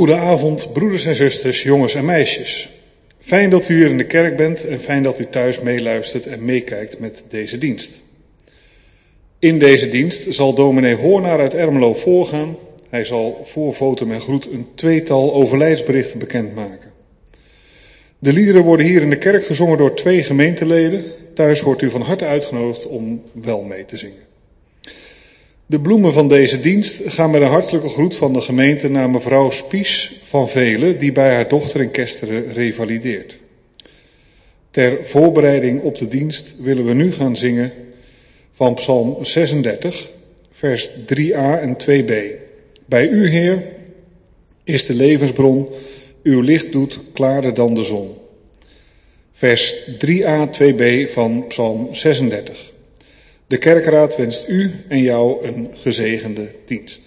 Goedenavond, broeders en zusters, jongens en meisjes. Fijn dat u hier in de kerk bent en fijn dat u thuis meeluistert en meekijkt met deze dienst. In deze dienst zal dominee Hoornaar uit Ermelo voorgaan. Hij zal voor votum en groet een tweetal overlijdsberichten bekendmaken. De liederen worden hier in de kerk gezongen door 2 gemeenteleden. Thuis wordt u van harte uitgenodigd om wel mee te zingen. De bloemen van deze dienst gaan met een hartelijke groet van de gemeente naar mevrouw Spies van Velen, die bij haar dochter in Kesteren revalideert. Ter voorbereiding op de dienst willen we nu gaan zingen van Psalm 36, vers 3a en 2b. Bij u, Heer, is de levensbron, uw licht doet klaarder dan de zon. Vers 3a, 2b van Psalm 36. De kerkraad wenst u en jou een gezegende dienst.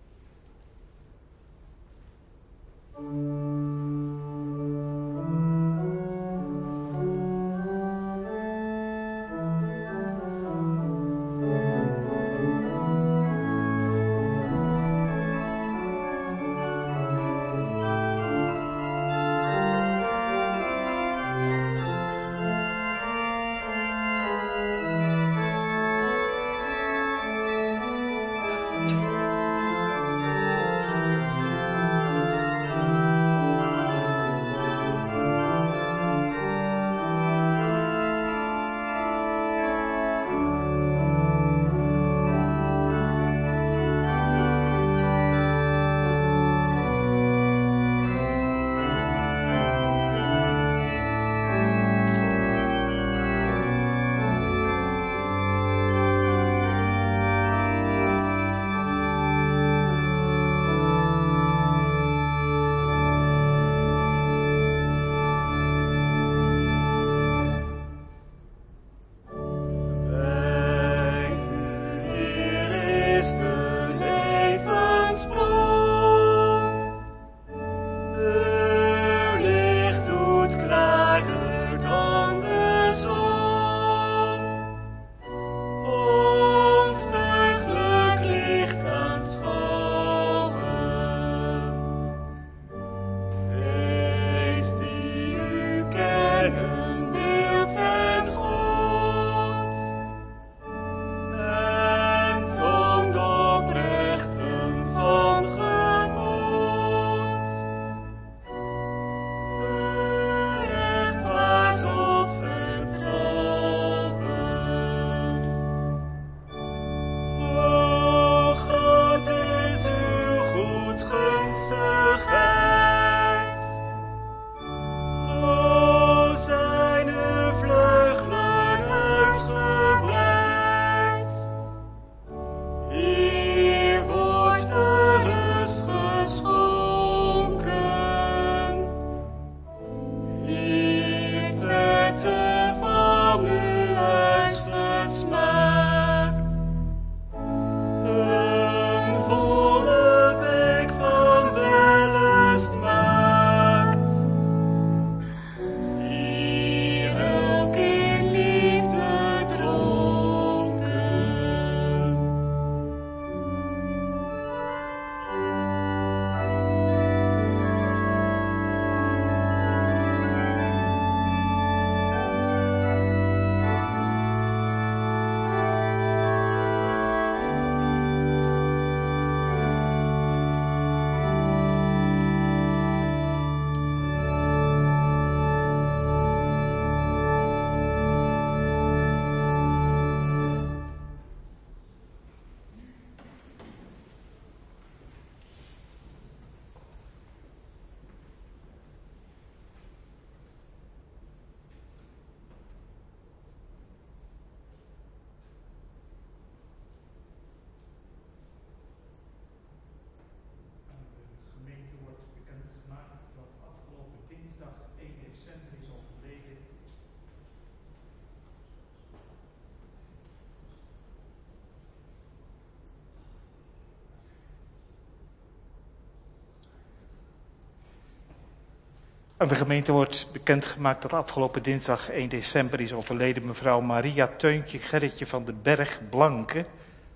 Aan de gemeente wordt bekendgemaakt dat afgelopen dinsdag 1 december is overleden mevrouw Maria Teuntje Gerritje van den Berg Blanke.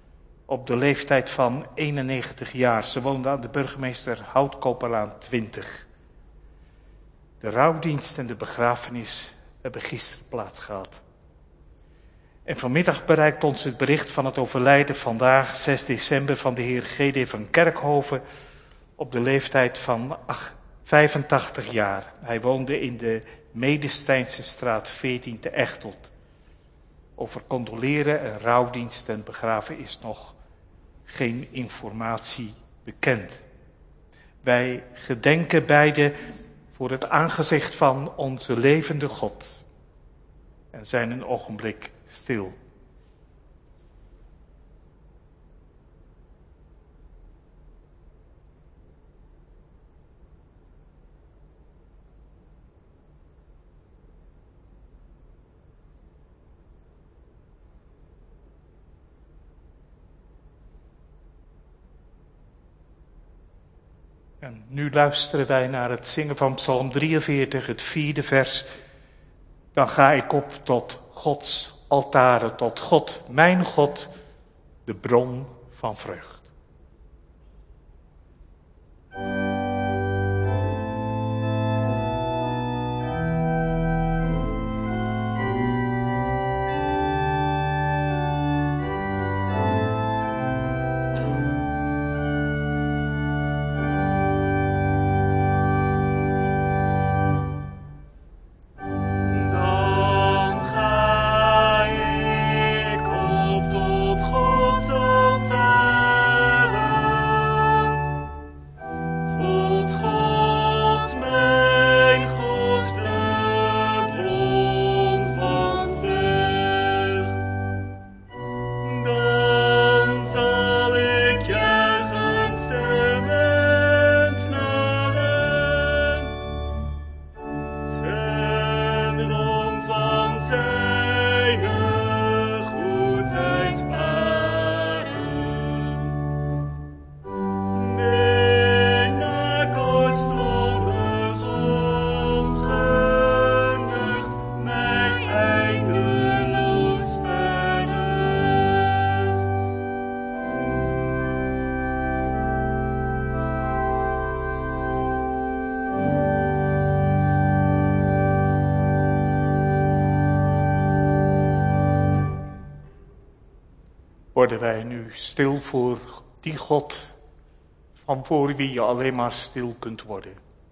op de leeftijd van 91 jaar. Ze woonde aan de burgemeester Houtkoperlaan 20. De rouwdienst en de begrafenis hebben gisteren plaats gehad. En vanmiddag bereikt ons het bericht van het overlijden vandaag, 6 december, van de heer G.D. van Kerkhoven op de leeftijd van 85 jaar. Hij woonde in de Medestijnse straat 14 te Echteld. Over condoleren en rouwdienst en begraven is nog geen informatie bekend. Wij gedenken beide voor het aangezicht van onze levende God en zijn een ogenblik stil. En nu luisteren wij naar het zingen van Psalm 43, het 4e vers. Dan ga ik op tot Gods altaren, tot God, mijn God, de bron van vreugd. Worden wij nu stil voor die God van voor wie je alleen maar stil kunt worden.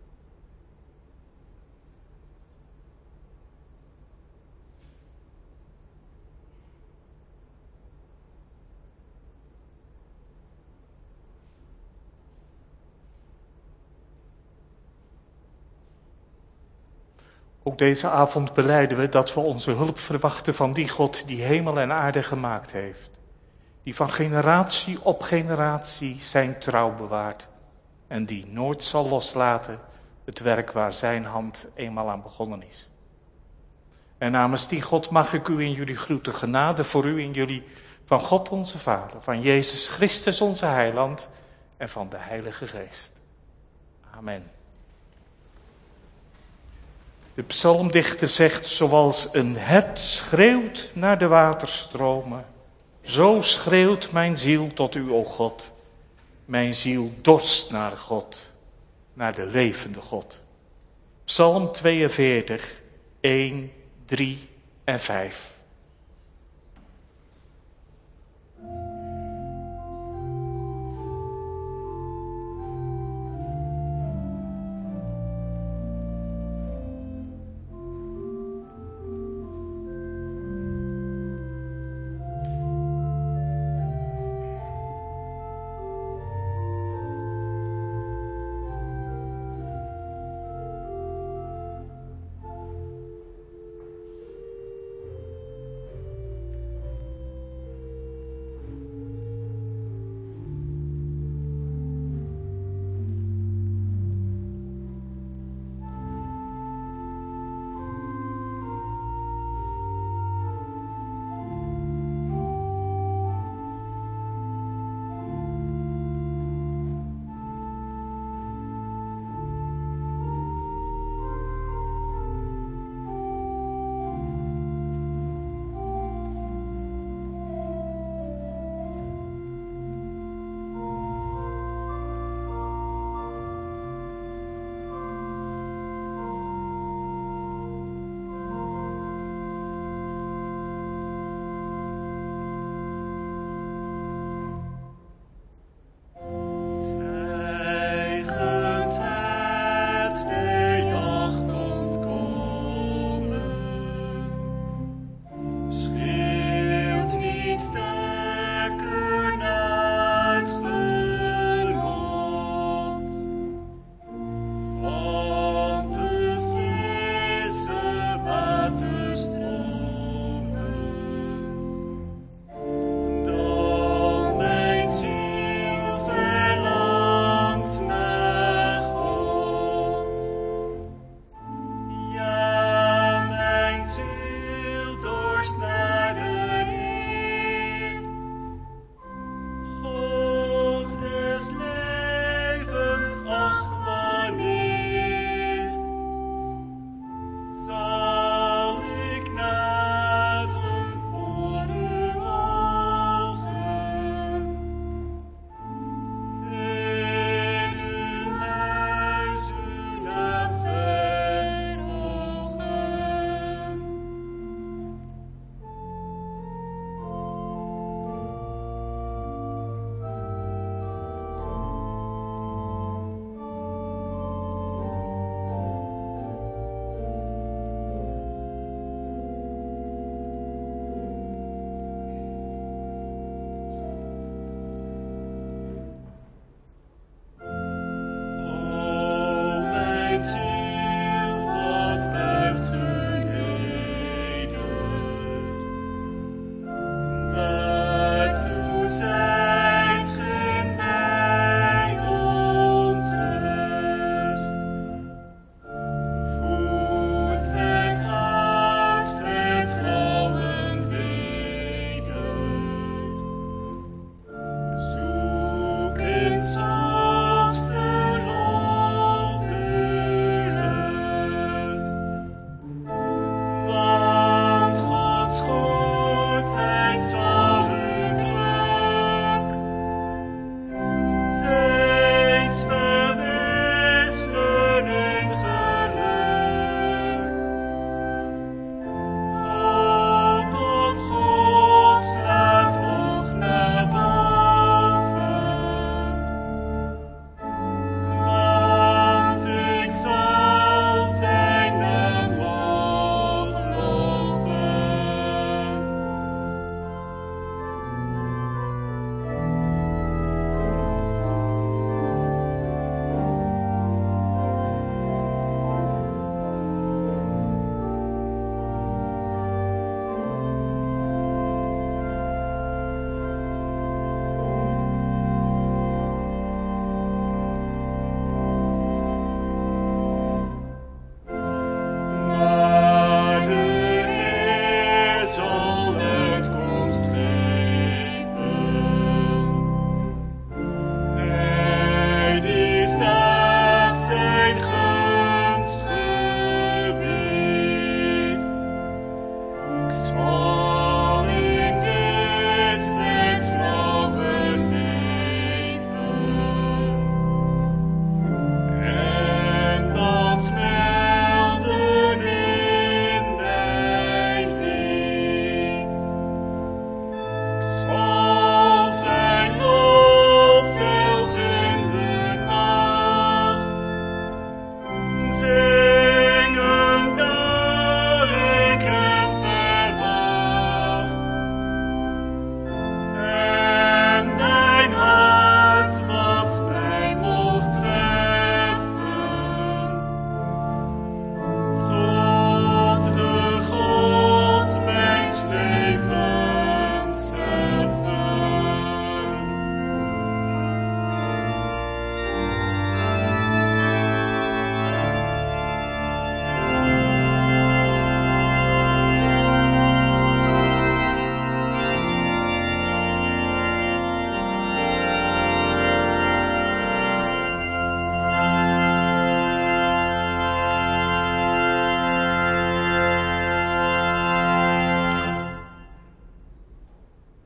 Ook deze avond belijden we dat we onze hulp verwachten van die God die hemel en aarde gemaakt heeft. Die van generatie op generatie zijn trouw bewaart en die nooit zal loslaten het werk waar zijn hand eenmaal aan begonnen is. En namens die God mag ik u in jullie groeten, genade voor u in jullie, van God onze Vader, van Jezus Christus onze Heiland en van de Heilige Geest. Amen. De psalmdichter zegt, zoals een hert schreeuwt naar de waterstromen, zo schreeuwt mijn ziel tot u, o God. Mijn ziel dorst naar God, naar de levende God. Psalm 42, 1, 3 en 5.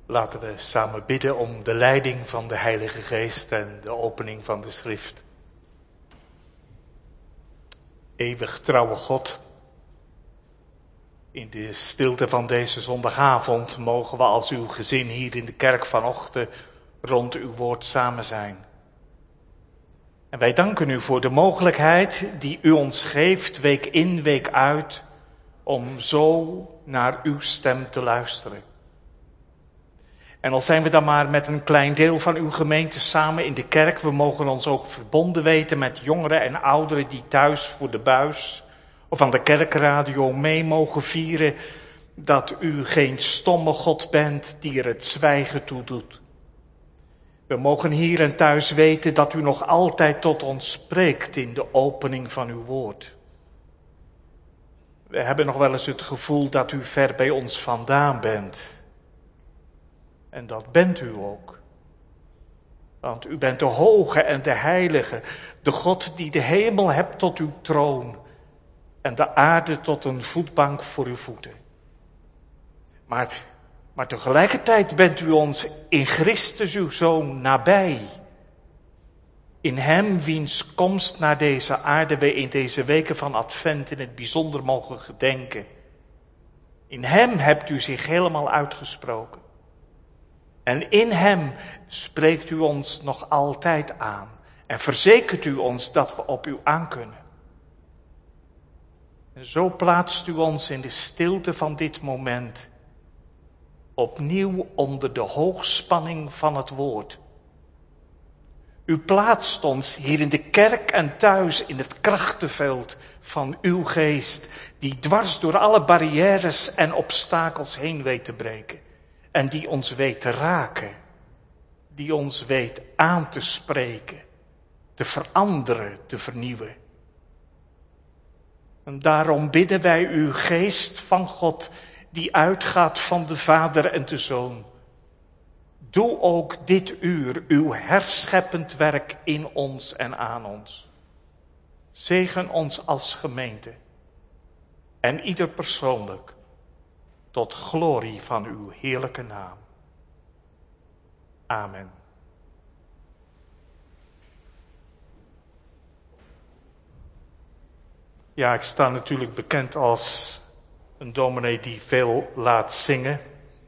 Laten we samen bidden om de leiding van de Heilige Geest en de opening van de schrift. Eeuwig trouwe God, in de stilte van deze zondagavond mogen we als uw gezin hier in de kerk vanochtend rond uw woord samen zijn. En wij danken u voor de mogelijkheid die u ons geeft, week in, week uit, om zo naar uw stem te luisteren. En al zijn we dan maar met een klein deel van uw gemeente samen in de kerk, we mogen ons ook verbonden weten met jongeren en ouderen die thuis voor de buis of aan de kerkradio mee mogen vieren dat u geen stomme God bent die er het zwijgen toe doet. We mogen hier en thuis weten dat u nog altijd tot ons spreekt in de opening van uw woord. We hebben nog wel eens het gevoel dat u ver bij ons vandaan bent. En dat bent u ook. Want u bent de hoge en de heilige, de God die de hemel hebt tot uw troon en de aarde tot een voetbank voor uw voeten. Maar tegelijkertijd bent u ons in Christus uw Zoon nabij. In hem wiens komst naar deze aarde we in deze weken van Advent in het bijzonder mogen gedenken. In hem hebt u zich helemaal uitgesproken. En in hem spreekt u ons nog altijd aan en verzekert u ons dat we op u aankunnen. En zo plaatst u ons in de stilte van dit moment opnieuw onder de hoogspanning van het woord. U plaatst ons hier in de kerk en thuis in het krachtenveld van uw geest, die dwars door alle barrières en obstakels heen weet te breken. En die ons weet te raken, die ons weet aan te spreken, te veranderen, te vernieuwen. En daarom bidden wij u, Geest van God, die uitgaat van de Vader en de Zoon. Doe ook dit uur uw herscheppend werk in ons en aan ons. Zegen ons als gemeente en ieder persoonlijk, tot glorie van uw heerlijke naam. Amen. Ja, ik sta natuurlijk bekend als een dominee die veel laat zingen.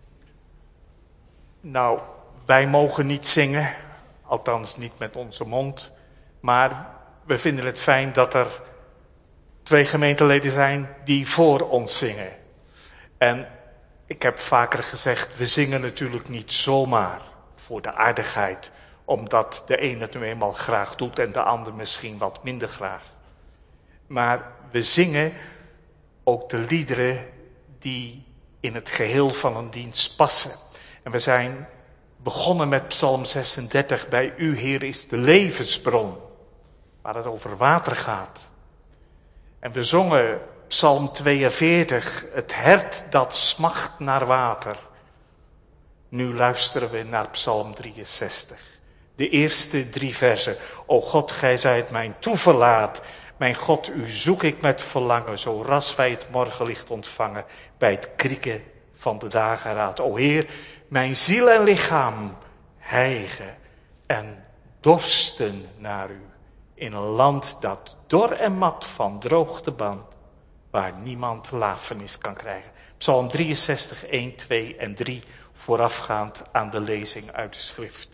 Nou, wij mogen niet zingen, althans niet met onze mond. Maar we vinden het fijn dat er 2 gemeenteleden zijn die voor ons zingen. En ik heb vaker gezegd, we zingen natuurlijk niet zomaar voor de aardigheid. Omdat de ene het nu eenmaal graag doet en de ander misschien wat minder graag. Maar we zingen ook de liederen die in het geheel van een dienst passen. En we zijn begonnen met Psalm 36. Bij u, Heer, is de levensbron, waar het over water gaat. En we zongen Psalm 42, het hert dat smacht naar water. Nu luisteren we naar Psalm 63. De eerste 3 versen. O God, gij zijt mijn toeverlaat. Mijn God, u zoek ik met verlangen, zo ras wij het morgenlicht ontvangen bij het krieken van de dageraad. O Heer, mijn ziel en lichaam hijgen en dorsten naar u. In een land dat dor en mat van droogte band, waar niemand lafenis kan krijgen. Psalm 63, 1, 2 en 3, voorafgaand aan de lezing uit de schrift.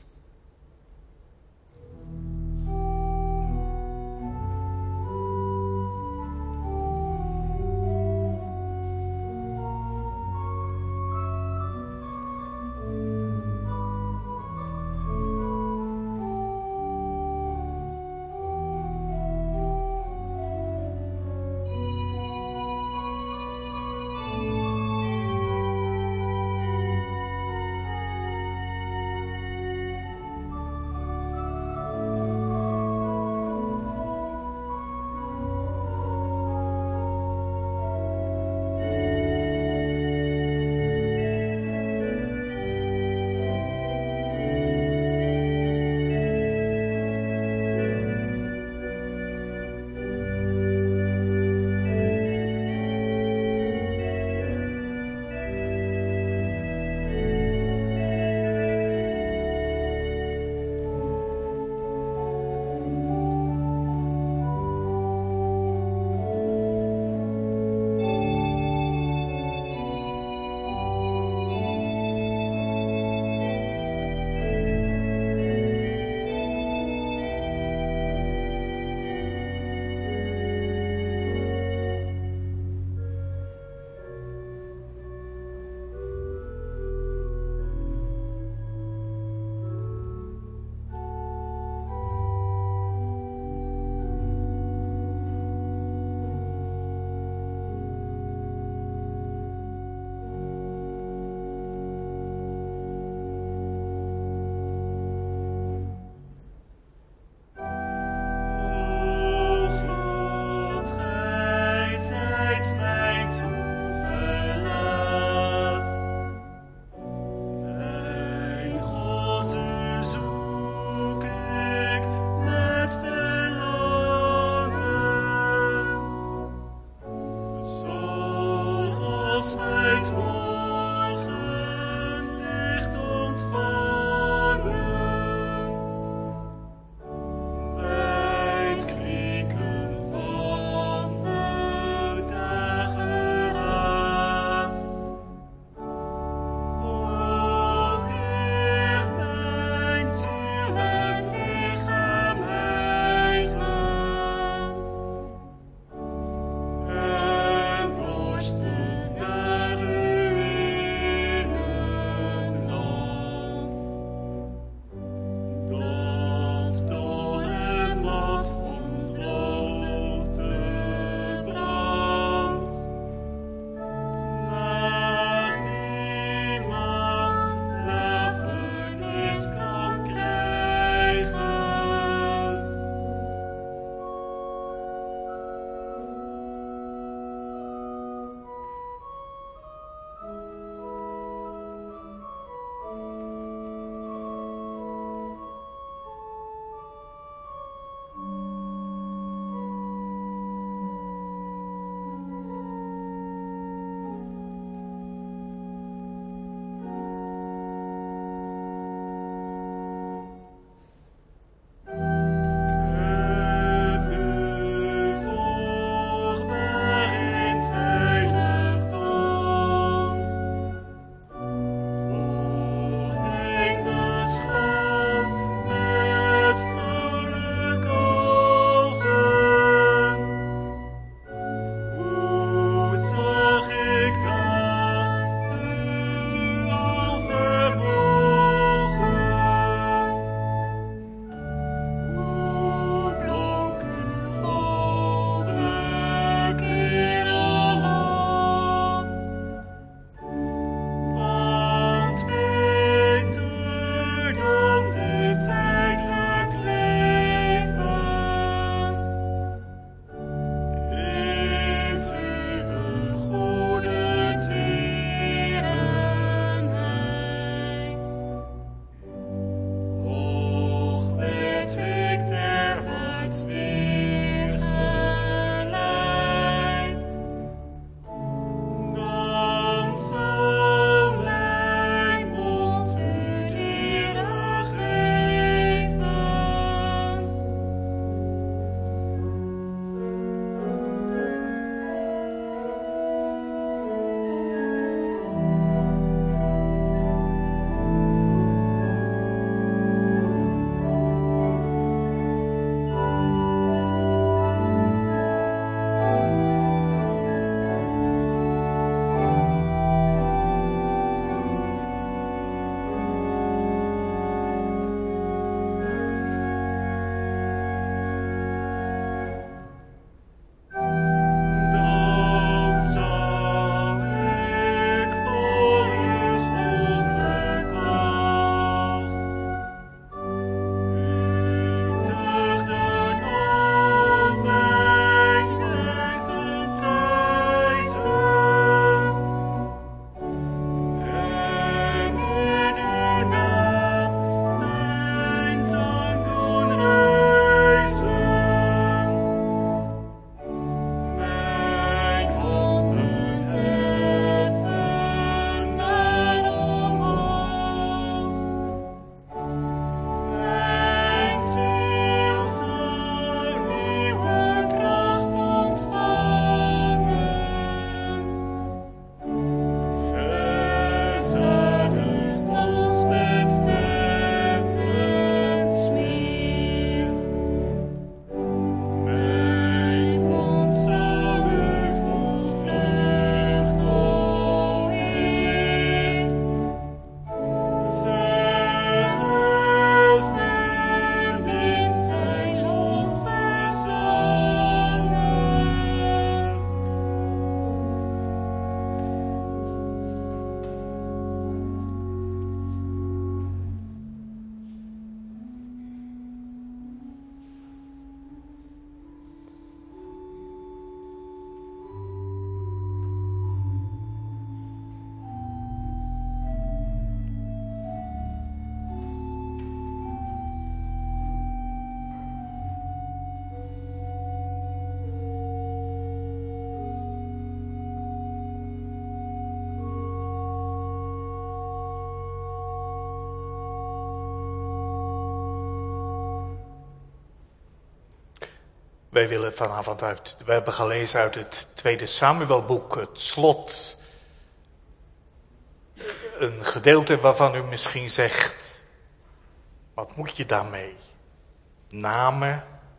Wij willen vanavond we hebben gelezen uit het tweede Samuelboek, het slot. Een gedeelte waarvan u misschien zegt, wat moet je daarmee? Namen.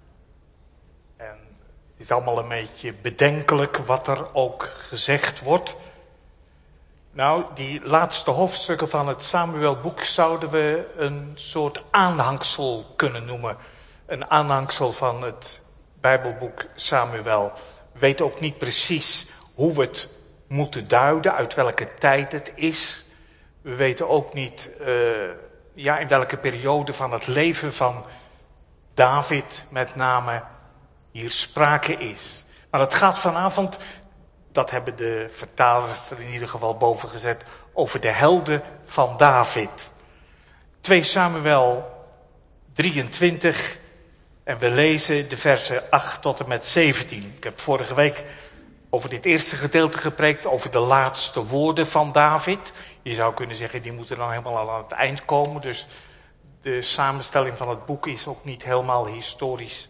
En het is allemaal een beetje bedenkelijk wat er ook gezegd wordt. Nou, die laatste hoofdstukken van het Samuelboek zouden we een soort aanhangsel kunnen noemen. Een aanhangsel van het Bijbelboek Samuel. We weten ook niet precies hoe we het moeten duiden, uit welke tijd het is. We weten ook niet in welke periode van het leven van David met name hier sprake is. Maar het gaat vanavond, dat hebben de vertalers er in ieder geval boven gezet, over de helden van David. 2 Samuel 23 en we lezen de versen 8 tot en met 17. Ik heb vorige week over dit eerste gedeelte gepreekt, over de laatste woorden van David. Je zou kunnen zeggen, die moeten dan helemaal aan het eind komen. Dus de samenstelling van het boek is ook niet helemaal historisch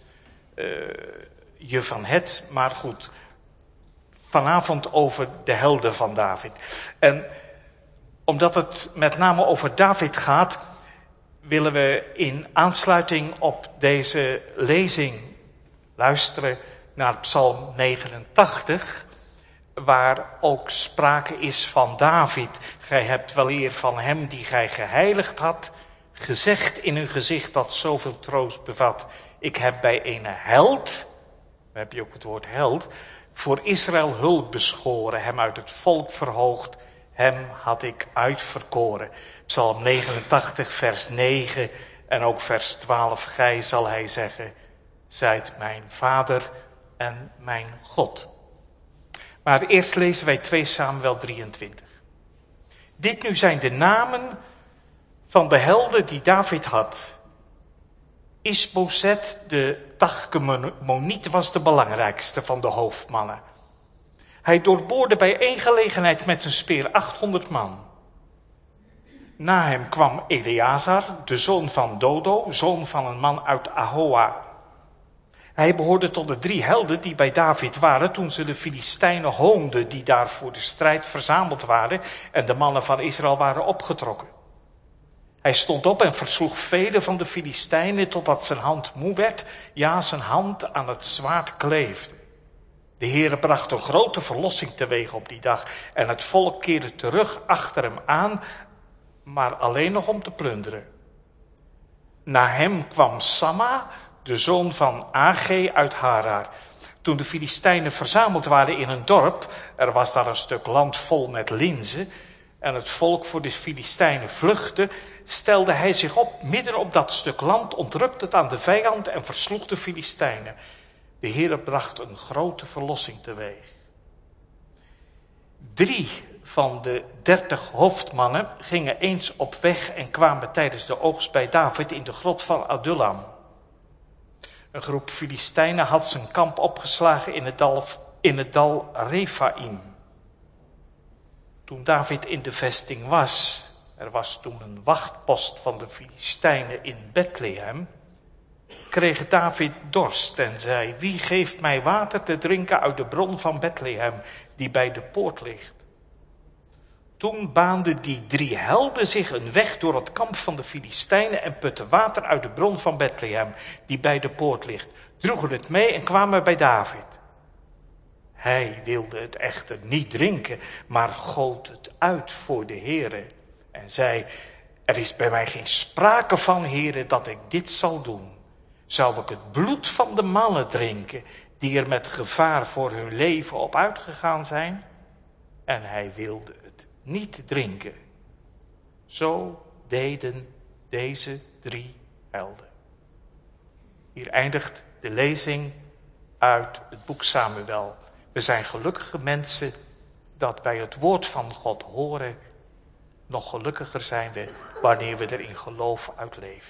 je van het. Maar goed, vanavond over de helden van David. En omdat het met name over David gaat, willen we in aansluiting op deze lezing luisteren naar Psalm 89, waar ook sprake is van David. Gij hebt weleer van hem die gij geheiligd had, gezegd in uw gezicht dat zoveel troost bevat. Ik heb bij een held, dan heb je ook het woord held, voor Israël hulp beschoren, hem uit het volk verhoogd, hem had ik uitverkoren. Psalm 89 vers 9 en ook vers 12, gij zal hij zeggen, zijt mijn vader en mijn God. Maar eerst lezen wij 2 Samuel 23. Dit nu zijn de namen van de helden die David had. Isboset de Tachkemoniet was de belangrijkste van de hoofdmannen. Hij doorboorde bij één gelegenheid met zijn speer 800 man. Na hem kwam Eleazar, de zoon van Dodo, zoon van een man uit Ahoa. Hij behoorde tot de 3 helden die bij David waren toen ze de Filistijnen hoonden die daar voor de strijd verzameld waren en de mannen van Israël waren opgetrokken. Hij stond op en versloeg vele van de Filistijnen totdat zijn hand moe werd, ja zijn hand aan het zwaard kleefde. De Heere bracht een grote verlossing teweeg op die dag en het volk keerde terug achter hem aan, maar alleen nog om te plunderen. Na hem kwam Samma, de zoon van Age uit Harar. Toen de Filistijnen verzameld waren in een dorp, er was daar een stuk land vol met linzen, en het volk voor de Filistijnen vluchtte, stelde hij zich op midden op dat stuk land, ontrukte het aan de vijand en versloeg de Filistijnen. De Heere bracht een grote verlossing teweeg. 3 van de 30 hoofdmannen gingen eens op weg en kwamen tijdens de oogst bij David in de grot van Adullam. Een groep Filistijnen had zijn kamp opgeslagen in het dal Rephaim. Toen David in de vesting was, er was toen een wachtpost van de Filistijnen in Bethlehem, kreeg David dorst en zei, wie geeft mij water te drinken uit de bron van Bethlehem, die bij de poort ligt? Toen baanden die 3 helden zich een weg door het kamp van de Filistijnen en putten water uit de bron van Bethlehem, die bij de poort ligt, droegen het mee en kwamen bij David. Hij wilde het echter niet drinken, maar goot het uit voor de Heere en zei, er is bij mij geen sprake van, Heere, dat ik dit zal doen. Zou ik het bloed van de mannen drinken, die er met gevaar voor hun leven op uitgegaan zijn? En hij wilde het niet drinken. Zo deden deze 3 helden. Hier eindigt de lezing uit het boek Samuel. We zijn gelukkige mensen dat wij het woord van God horen. Nog gelukkiger zijn we wanneer we er in geloof uitleven.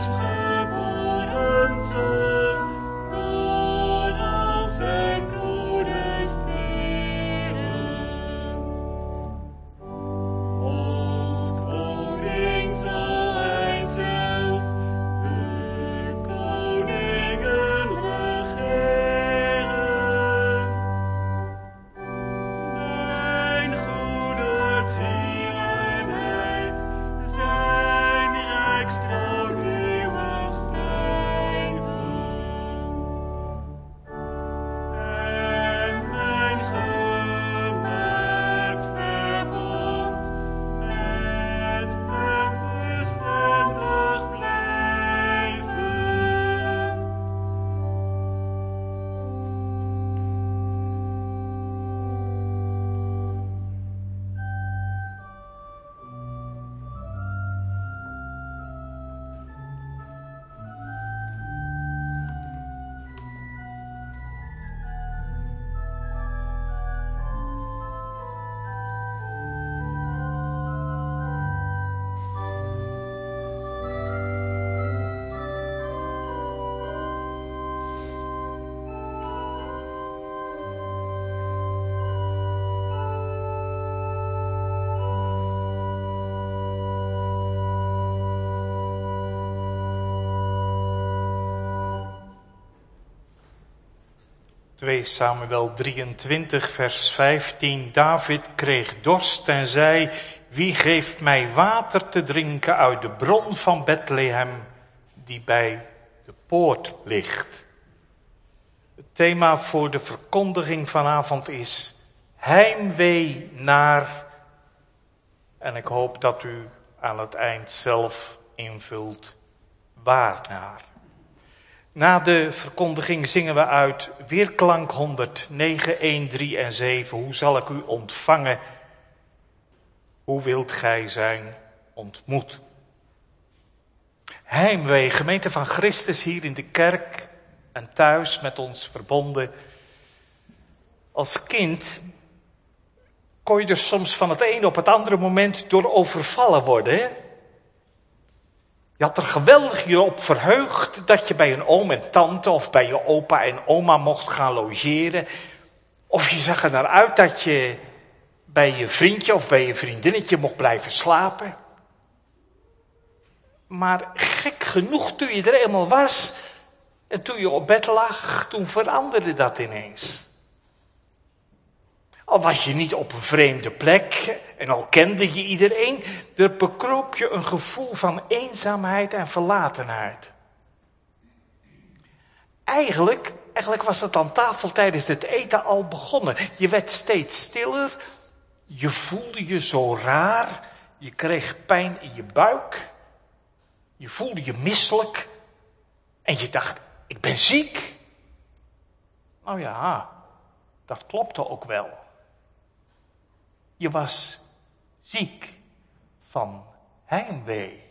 2 Samuel 23, vers 15. David kreeg dorst en zei: wie geeft mij water te drinken uit de bron van Bethlehem, die bij de poort ligt? Het thema voor de verkondiging vanavond is heimwee naar, en ik hoop dat u aan het eind zelf invult, waar naar. Na de verkondiging zingen we uit Weerklank 109, 1, 3 en 7. Hoe zal ik u ontvangen? Hoe wilt gij zijn ontmoet? Heimwee, gemeente van Christus hier in de kerk en thuis met ons verbonden. Als kind kon je er soms van het een op het andere moment door overvallen worden, hè? Je had er geweldig je op verheugd dat je bij een oom en tante of bij je opa en oma mocht gaan logeren. Of je zag er naar uit dat je bij je vriendje of bij je vriendinnetje mocht blijven slapen. Maar gek genoeg, toen je er eenmaal was en toen je op bed lag, toen veranderde dat ineens. Al was je niet op een vreemde plek en al kende je iedereen, er bekroop je een gevoel van eenzaamheid en verlatenheid. Eigenlijk was het aan tafel tijdens het eten al begonnen. Je werd steeds stiller, je voelde je zo raar, je kreeg pijn in je buik, je voelde je misselijk en je dacht, ik ben ziek. Nou ja, dat klopte ook wel. Je was ziek van heimwee.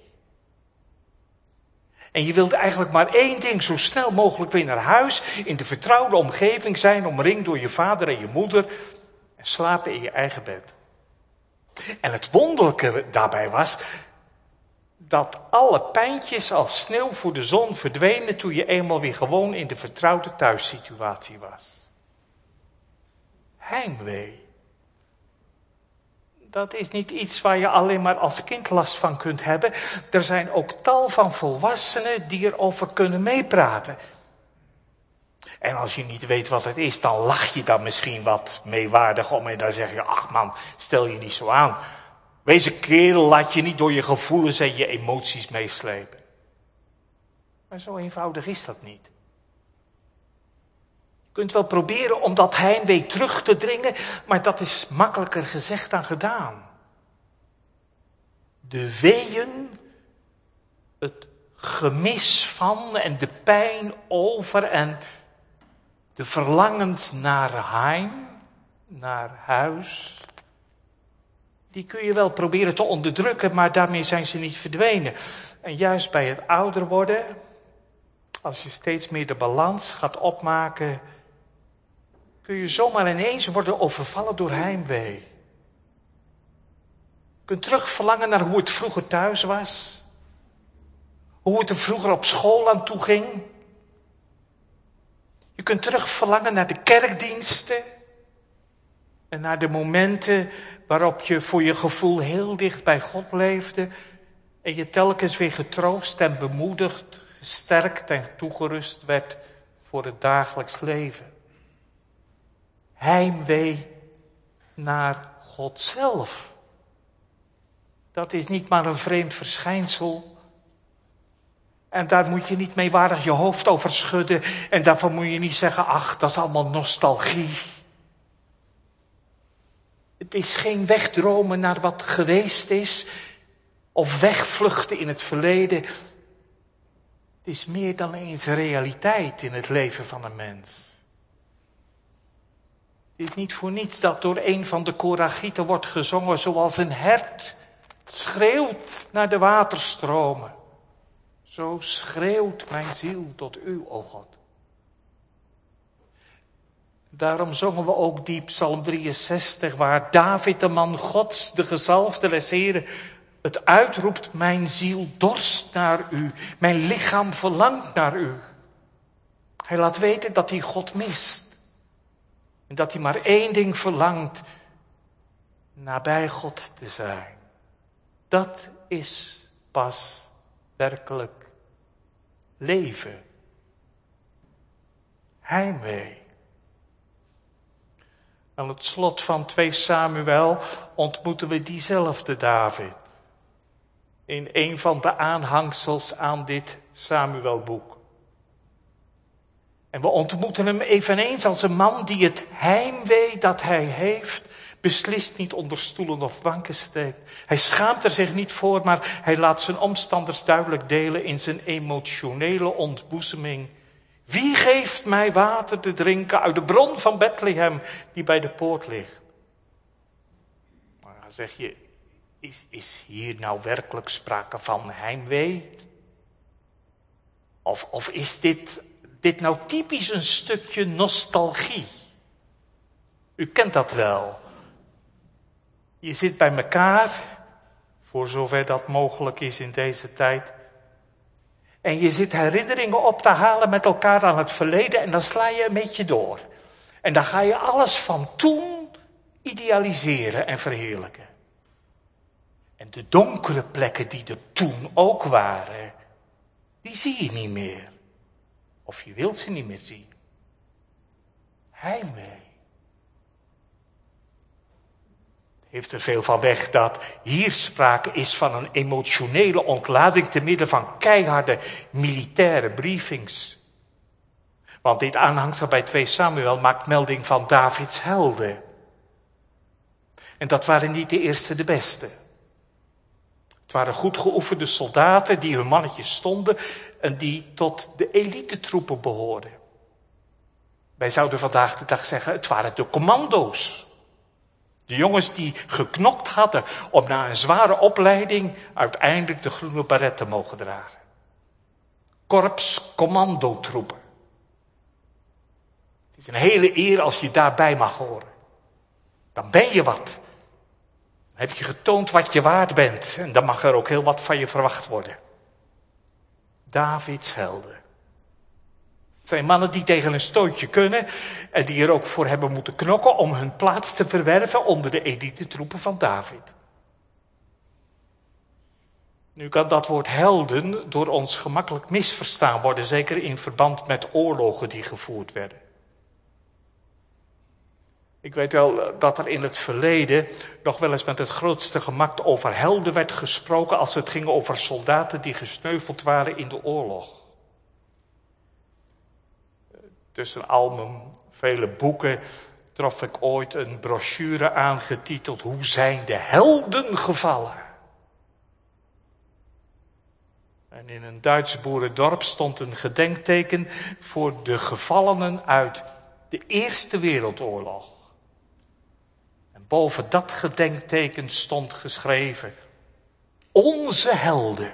En je wilde eigenlijk maar één ding, zo snel mogelijk weer naar huis, in de vertrouwde omgeving zijn, omringd door je vader en je moeder en slapen in je eigen bed. En het wonderlijke daarbij was dat alle pijntjes als sneeuw voor de zon verdwenen toen je eenmaal weer gewoon in de vertrouwde thuissituatie was. Heimwee. Dat is niet iets waar je alleen maar als kind last van kunt hebben. Er zijn ook tal van volwassenen die erover kunnen meepraten. En als je niet weet wat het is, dan lach je daar misschien wat meewaardig om en dan zeg je, ach man, stel je niet zo aan. Wees een kerel, laat je niet door je gevoelens en je emoties meeslepen. Maar zo eenvoudig is dat niet. Je kunt wel proberen om dat heimwee terug te dringen, maar dat is makkelijker gezegd dan gedaan. De weeën, het gemis van en de pijn over en de verlangens naar heim, naar huis, die kun je wel proberen te onderdrukken, maar daarmee zijn ze niet verdwenen. En juist bij het ouder worden, als je steeds meer de balans gaat opmaken, kun je zomaar ineens worden overvallen door heimwee. Je kunt terugverlangen naar hoe het vroeger thuis was. Hoe het er vroeger op school aan toe ging. Je kunt terugverlangen naar de kerkdiensten. En naar de momenten waarop je voor je gevoel heel dicht bij God leefde. En je telkens weer getroost en bemoedigd, gesterkt en toegerust werd voor het dagelijks leven. Heimwee naar God zelf. Dat is niet maar een vreemd verschijnsel. En daar moet je niet meewarig je hoofd over schudden. En daarvan moet je niet zeggen, ach, dat is allemaal nostalgie. Het is geen wegdromen naar wat geweest is. Of wegvluchten in het verleden. Het is meer dan eens realiteit in het leven van een mens. Het is niet voor niets dat door een van de koragieten wordt gezongen zoals een hert schreeuwt naar de waterstromen. Zo schreeuwt mijn ziel tot u, o God. Daarom zongen we ook die Psalm 63, waar David, de man Gods, de gezalfde des Heren, het uitroept, mijn ziel dorst naar u, mijn lichaam verlangt naar u. Hij laat weten dat hij God mist. En dat hij maar één ding verlangt, nabij God te zijn. Dat is pas werkelijk leven. Heimwee. Aan het slot van 2 Samuel ontmoeten we diezelfde David. In een van de aanhangsels aan dit Samuelboek. En we ontmoeten hem eveneens als een man die het heimwee dat hij heeft beslist niet onder stoelen of banken steekt. Hij schaamt er zich niet voor, maar hij laat zijn omstanders duidelijk delen in zijn emotionele ontboezeming. Wie geeft mij water te drinken uit de bron van Bethlehem die bij de poort ligt? Maar dan zeg je, is hier nou werkelijk sprake van heimwee? Of is dit nou typisch een stukje nostalgie? U kent dat wel. Je zit bij elkaar, voor zover dat mogelijk is in deze tijd. En je zit herinneringen op te halen met elkaar aan het verleden en dan sla je een beetje door. En dan ga je alles van toen idealiseren en verheerlijken. En de donkere plekken die er toen ook waren, die zie je niet meer. Of je wilt ze niet meer zien. Heimwee. Heeft er veel van weg dat hier sprake is van een emotionele ontlading te midden van keiharde militaire briefings. Want dit aanhangsel bij 2 Samuel maakt melding van Davids helden. En dat waren niet de eerste de beste. Het waren goed geoefende soldaten die hun mannetjes stonden en die tot de elitetroepen behoorden. Wij zouden vandaag de dag zeggen, het waren de commando's. De jongens die geknokt hadden om na een zware opleiding uiteindelijk de groene baret te mogen dragen. Korps commandotroepen. Het is een hele eer als je daarbij mag horen. Dan ben je wat. Dan heb je getoond wat je waard bent. En dan mag er ook heel wat van je verwacht worden. Davids helden. Het zijn mannen die tegen een stootje kunnen en die er ook voor hebben moeten knokken om hun plaats te verwerven onder de elitetroepen van David. Nu kan dat woord helden door ons gemakkelijk misverstaan worden, zeker in verband met oorlogen die gevoerd werden. Ik weet wel dat er in het verleden nog wel eens met het grootste gemak over helden werd gesproken als het ging over soldaten die gesneuveld waren in de oorlog. Tussen al mijn vele boeken trof ik ooit een brochure aangetiteld Hoe zijn de helden gevallen? En in een Duits boerendorp stond een gedenkteken voor de gevallenen uit de Eerste Wereldoorlog. En boven dat gedenkteken stond geschreven, onze helden.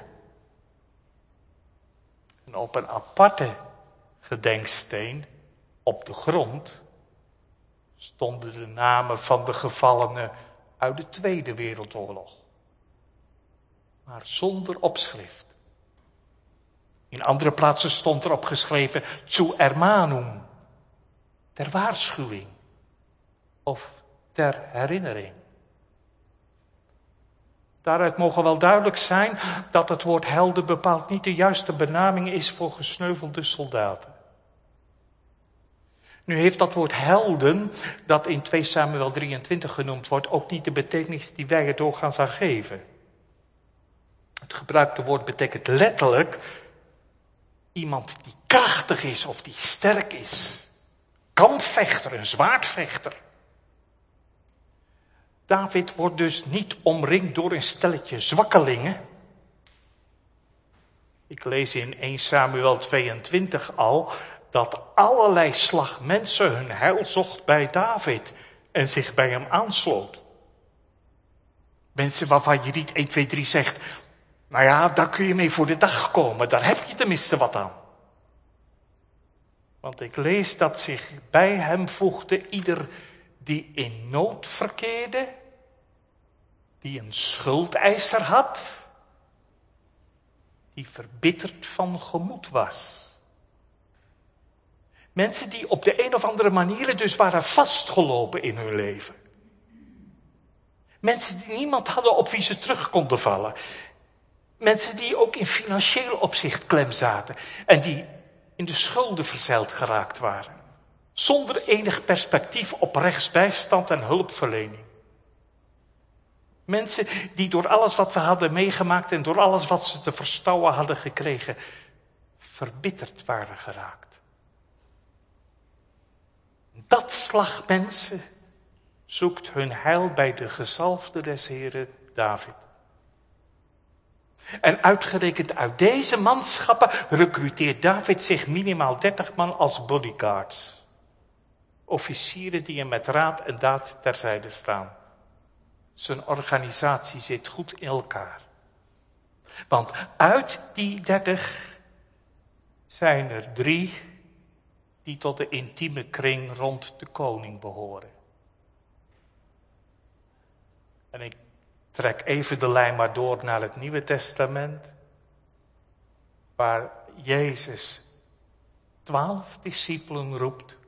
En op een aparte gedenksteen op de grond stonden de namen van de gevallenen uit de Tweede Wereldoorlog. Maar zonder opschrift. In andere plaatsen stond erop geschreven, zu ermanum, ter waarschuwing of ter herinnering. Daaruit mogen wel duidelijk zijn dat het woord helden bepaald niet de juiste benaming is voor gesneuvelde soldaten. Nu heeft dat woord helden, dat in 2 Samuel 23 genoemd wordt, ook niet de betekenis die wij er doorgaans aan geven. Het gebruikte woord betekent letterlijk iemand die krachtig is of die sterk is. Kampvechter, een zwaardvechter. David wordt dus niet omringd door een stelletje zwakkelingen. Ik lees in 1 Samuel 22 al dat allerlei slag mensen hun heil zocht bij David en zich bij hem aansloot. Mensen waarvan je niet 1, 2, 3 zegt, nou ja, daar kun je mee voor de dag komen, daar heb je tenminste wat aan. Want ik lees dat zich bij hem voegde ieder die in nood verkeerde, die een schuldeiser had, die verbitterd van gemoed was. Mensen die op de een of andere manier dus waren vastgelopen in hun leven. Mensen die niemand hadden op wie ze terug konden vallen. Mensen die ook in financieel opzicht klem zaten en die in de schulden verzeild geraakt waren. Zonder enig perspectief op rechtsbijstand en hulpverlening. Mensen die door alles wat ze hadden meegemaakt en door alles wat ze te verstouwen hadden gekregen, verbitterd waren geraakt. Dat slag mensen zoekt hun heil bij de gezalfde des Heren David. En uitgerekend uit deze manschappen recruteert David zich minimaal 30 man als bodyguards. Officieren die hem met raad en daad terzijde staan. Zijn organisatie zit goed in elkaar. Want uit die 30 zijn er 3 die tot de intieme kring rond de koning behoren. En ik trek even de lijn maar door naar het Nieuwe Testament, waar Jezus 12 discipelen roept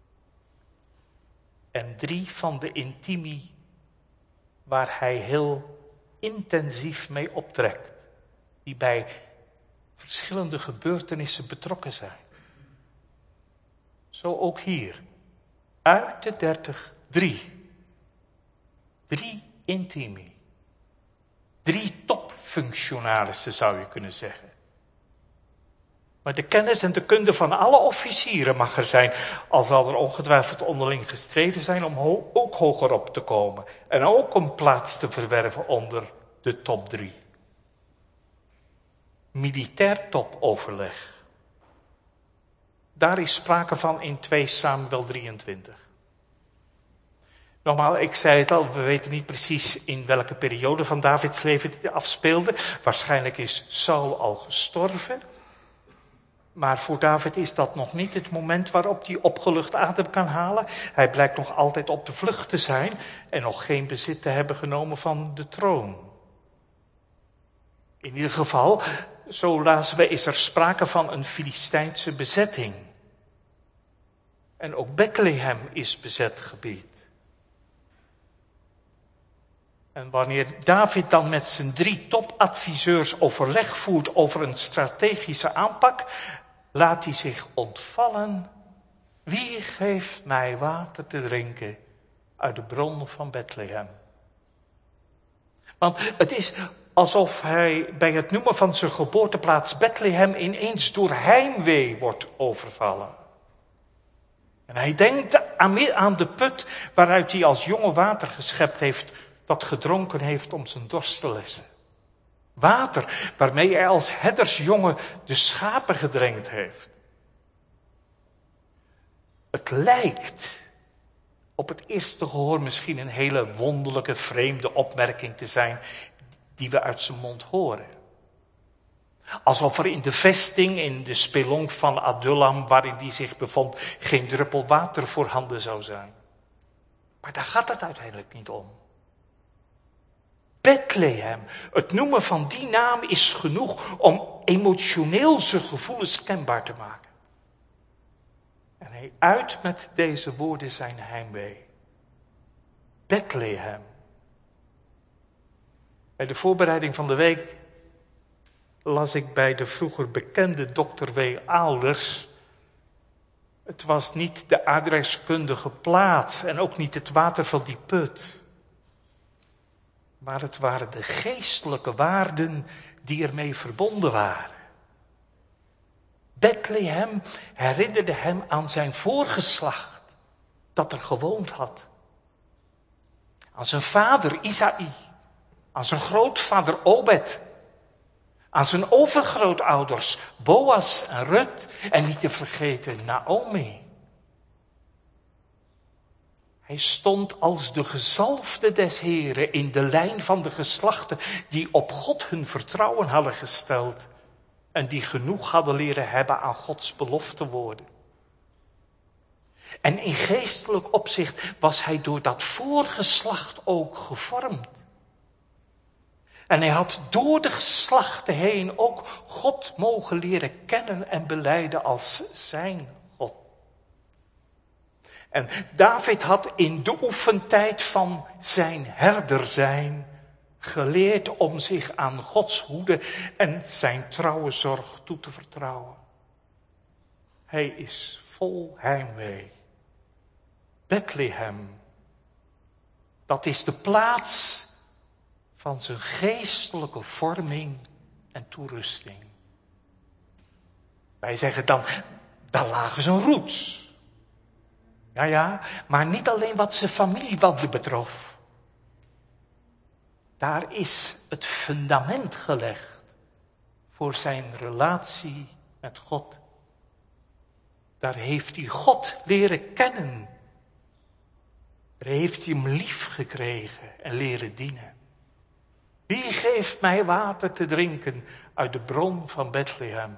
en 3 van de intimi waar hij heel intensief mee optrekt, die bij verschillende gebeurtenissen betrokken zijn. Zo ook hier. Uit de 30, 3. 3 intimi. 3 topfunctionarissen zou je kunnen zeggen. Maar de kennis en de kunde van alle officieren mag er zijn, al zal er ongetwijfeld onderling gestreden zijn om ook hoger op te komen. En ook een plaats te verwerven onder de top 3. Militair topoverleg. Daar is sprake van in 2 Samuel 23. Nogmaals, ik zei het al, we weten niet precies in welke periode van Davids leven dit afspeelde. Waarschijnlijk is Saul al gestorven. Maar voor David is dat nog niet het moment waarop hij opgelucht adem kan halen. Hij blijkt nog altijd op de vlucht te zijn en nog geen bezit te hebben genomen van de troon. In ieder geval, zo lazen we, is er sprake van een Filistijnse bezetting. En ook Bethlehem is bezet gebied. En wanneer David dan met zijn 3 topadviseurs overleg voert over een strategische aanpak, laat hij zich ontvallen. Wie geeft mij water te drinken uit de bron van Bethlehem? Want het is alsof hij bij het noemen van zijn geboorteplaats Bethlehem ineens door heimwee wordt overvallen. En hij denkt aan de put waaruit hij als jonge water geschept heeft, dat gedronken heeft om zijn dorst te lessen. Water waarmee hij als herdersjongen de schapen gedrenkt heeft. Het lijkt op het eerste gehoor misschien een hele wonderlijke, vreemde opmerking te zijn die we uit zijn mond horen. Alsof er in de vesting, in de spelonk van Adullam, waarin die zich bevond, geen druppel water voorhanden zou zijn. Maar daar gaat het uiteindelijk niet om. Bethlehem. Het noemen van die naam is genoeg om emotioneel zijn gevoelens kenbaar te maken. En hij uit met deze woorden zijn heimwee. Bethlehem. Bij de voorbereiding van de week las ik bij de vroeger bekende Dr. W. Aalders. Het was niet de adreskundige plaats en ook niet het water van die put. Maar het waren de geestelijke waarden die ermee verbonden waren. Bethlehem herinnerde hem aan zijn voorgeslacht dat er gewoond had. Aan zijn vader Isaï, aan zijn grootvader Obed, aan zijn overgrootouders Boas en Rut en niet te vergeten Naomi. Hij stond als de gezalfde des Heren in de lijn van de geslachten die op God hun vertrouwen hadden gesteld en die genoeg hadden leren hebben aan Gods beloftewoorden. En in geestelijk opzicht was hij door dat voorgeslacht ook gevormd. En hij had door de geslachten heen ook God mogen leren kennen en belijden als zijn God. En David had in de oefentijd van zijn herder zijn geleerd om zich aan Gods hoede en zijn trouwe zorg toe te vertrouwen. Hij is vol heimwee. Bethlehem, dat is de plaats van zijn geestelijke vorming en toerusting. Wij zeggen dan, daar lagen zijn roots. Ja, maar niet alleen wat zijn familiebanden betrof. Daar is het fundament gelegd voor zijn relatie met God. Daar heeft hij God leren kennen. Daar heeft hij hem lief gekregen en leren dienen. Wie geeft mij water te drinken uit de bron van Bethlehem?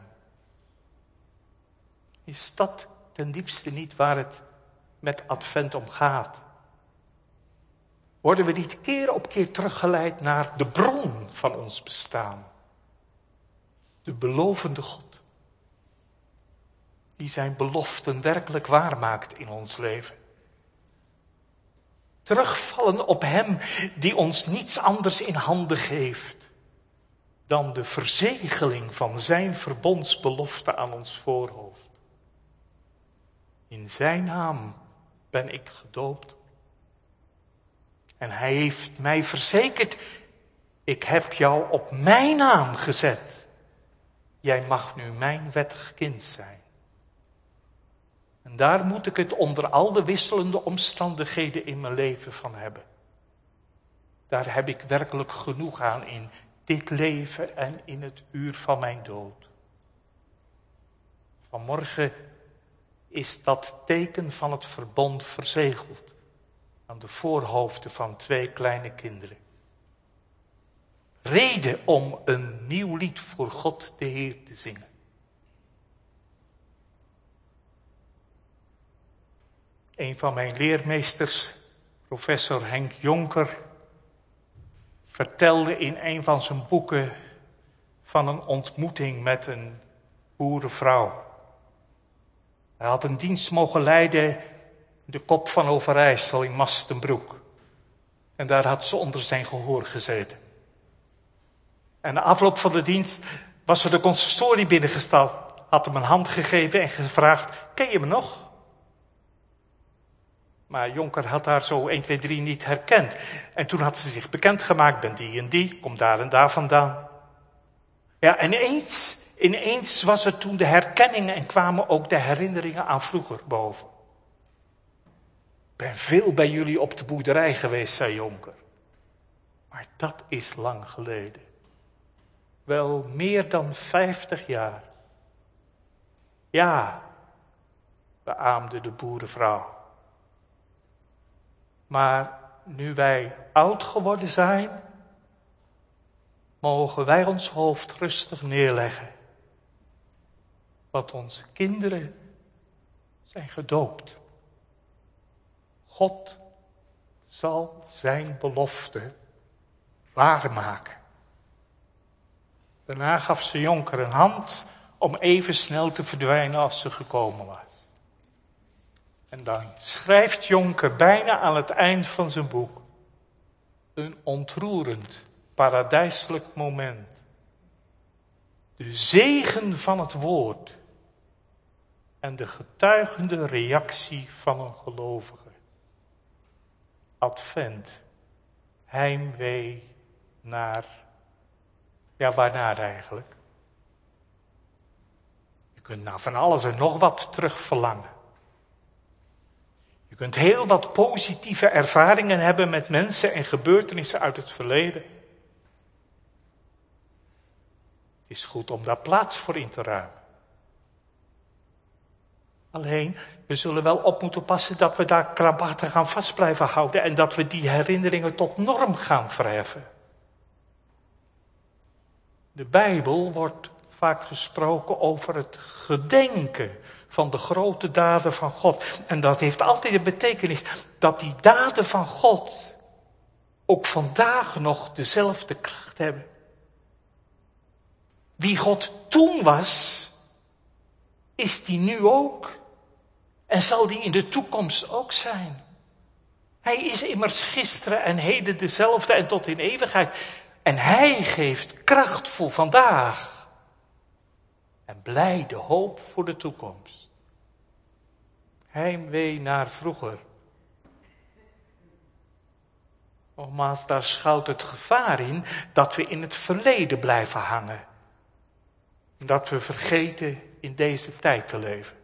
Is dat ten diepste niet waar het met Advent om gaat? Worden we niet keer op keer teruggeleid naar de bron van ons bestaan? De belovende God. Die zijn beloften werkelijk waarmaakt in ons leven. Terugvallen op hem die ons niets anders in handen geeft dan de verzegeling van zijn verbondsbelofte aan ons voorhoofd. In zijn naam ben ik gedoopt. En hij heeft mij verzekerd, ik heb jou op mijn naam gezet. Jij mag nu mijn wettig kind zijn. En daar moet ik het onder al de wisselende omstandigheden in mijn leven van hebben. Daar heb ik werkelijk genoeg aan in dit leven en in het uur van mijn dood. Vanmorgen is dat teken van het verbond verzegeld aan de voorhoofden van 2 kleine kinderen. Reden om een nieuw lied voor God de Heer te zingen. Een van mijn leermeesters, professor Henk Jonker, vertelde in een van zijn boeken van een ontmoeting met een boerenvrouw. Hij had een dienst mogen leiden de Kop van Overijssel in Mastenbroek. En daar had ze onder zijn gehoor gezeten. En na afloop van de dienst was er de consistorie binnengestapt, had hem een hand gegeven en gevraagd, ken je me nog? Maar Jonker had haar zo 1, 2, 3 niet herkend. En toen had ze zich bekendgemaakt, ben die en die, kom daar en daar vandaan. Ja, en ineens was er toen de herkenning en kwamen ook de herinneringen aan vroeger boven. Ik ben veel bij jullie op de boerderij geweest, zei Jonker. Maar dat is lang geleden. Wel meer dan 50 jaar. Ja, beaamde de boerenvrouw. Maar nu wij oud geworden zijn, mogen wij ons hoofd rustig neerleggen. Want onze kinderen zijn gedoopt. God zal zijn belofte waarmaken. Daarna gaf ze Jonker een hand om even snel te verdwijnen als ze gekomen was. En dan schrijft Jonker bijna aan het eind van zijn boek een ontroerend, paradijselijk moment. De zegen van het woord en de getuigende reactie van een gelovige. Advent, heimwee naar, ja, waarnaar eigenlijk? Je kunt naar van alles en nog wat terug verlangen. Je kunt heel wat positieve ervaringen hebben met mensen en gebeurtenissen uit het verleden. Het is goed om daar plaats voor in te ruimen. Alleen, we zullen wel op moeten passen dat we daar krampachtig aan vast blijven houden en dat we die herinneringen tot norm gaan verheffen. De Bijbel wordt vaak gesproken over het gedenken van de grote daden van God. En dat heeft altijd de betekenis dat die daden van God ook vandaag nog dezelfde kracht hebben. Wie God toen was, is die nu ook. En zal die in de toekomst ook zijn. Hij is immers gisteren en heden dezelfde en tot in eeuwigheid. En hij geeft kracht voor vandaag. En blijde hoop voor de toekomst. Heimwee naar vroeger. Nogmaals, daar schuilt het gevaar in dat we in het verleden blijven hangen. Dat we vergeten in deze tijd te leven.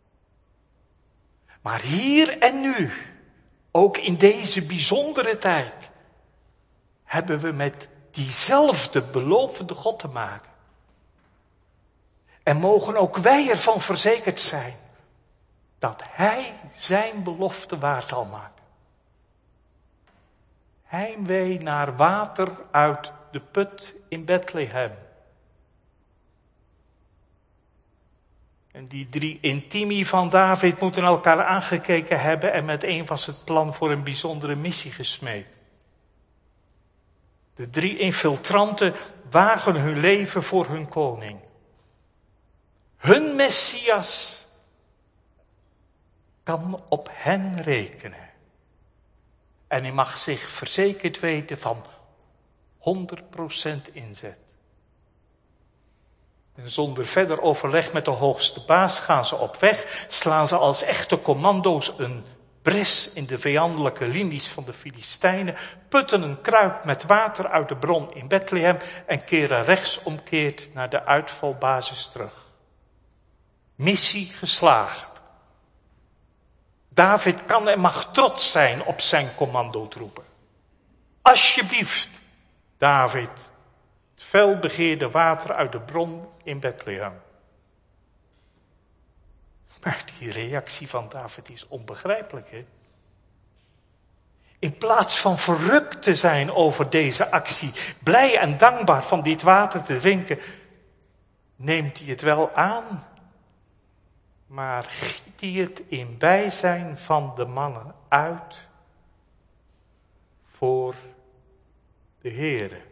Maar hier en nu, ook in deze bijzondere tijd, hebben we met diezelfde belovende God te maken. En mogen ook wij ervan verzekerd zijn dat hij zijn belofte waar zal maken. Heimwee naar water uit de put in Bethlehem. En die 3 intimi van David moeten elkaar aangekeken hebben en meteen was het plan voor een bijzondere missie gesmeed. De 3 infiltranten wagen hun leven voor hun koning. Hun Messias kan op hen rekenen. En hij mag zich verzekerd weten van 100% inzet. En zonder verder overleg met de hoogste baas gaan ze op weg, slaan ze als echte commando's een bres in de vijandelijke linies van de Filistijnen, putten een kruik met water uit de bron in Bethlehem en keren rechtsomkeerd naar de uitvalbasis terug. Missie geslaagd. David kan en mag trots zijn op zijn commandotroepen. Alsjeblieft, David, het felbegeerde water uit de bron in Bethlehem. Maar die reactie van David is onbegrijpelijk, hè? In plaats van verrukt te zijn over deze actie, blij en dankbaar van dit water te drinken, neemt hij het wel aan, maar giet hij het in bijzijn van de mannen uit voor de Heere.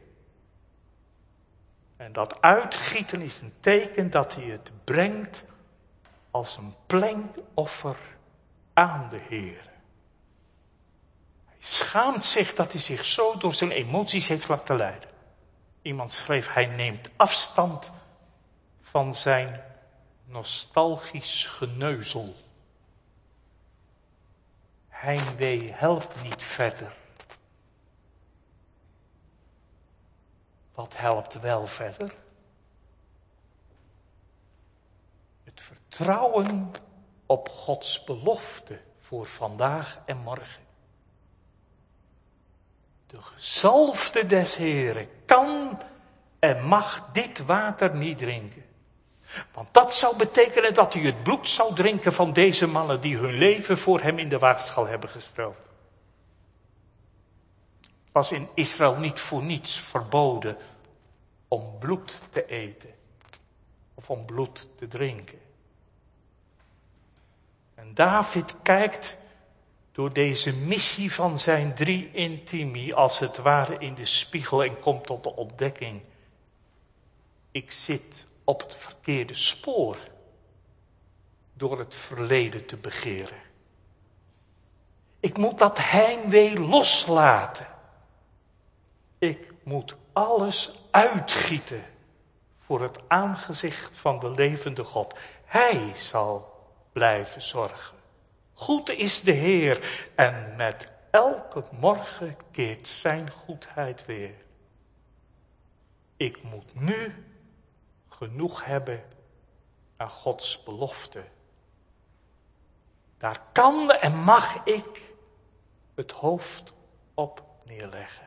En dat uitgieten is een teken dat hij het brengt als een plengoffer aan de Heer. Hij schaamt zich dat hij zich zo door zijn emoties heeft laten leiden. Iemand schreef, hij neemt afstand van zijn nostalgisch geneuzel. Heimwee helpt niet verder. Wat helpt wel verder? Het vertrouwen op Gods belofte voor vandaag en morgen. De gezalfde des Heren kan en mag dit water niet drinken. Want dat zou betekenen dat hij het bloed zou drinken van deze mannen die hun leven voor hem in de waagschaal hebben gesteld. Het was in Israël niet voor niets verboden om bloed te eten of om bloed te drinken. En David kijkt door deze missie van zijn 3 intimi als het ware in de spiegel en komt tot de ontdekking. Ik zit op het verkeerde spoor door het verleden te begeren. Ik moet dat heimwee loslaten. Ik moet alles uitgieten voor het aangezicht van de levende God. Hij zal blijven zorgen. Goed is de Heer en met elke morgen keert zijn goedheid weer. Ik moet nu genoeg hebben aan Gods belofte. Daar kan en mag ik het hoofd op neerleggen.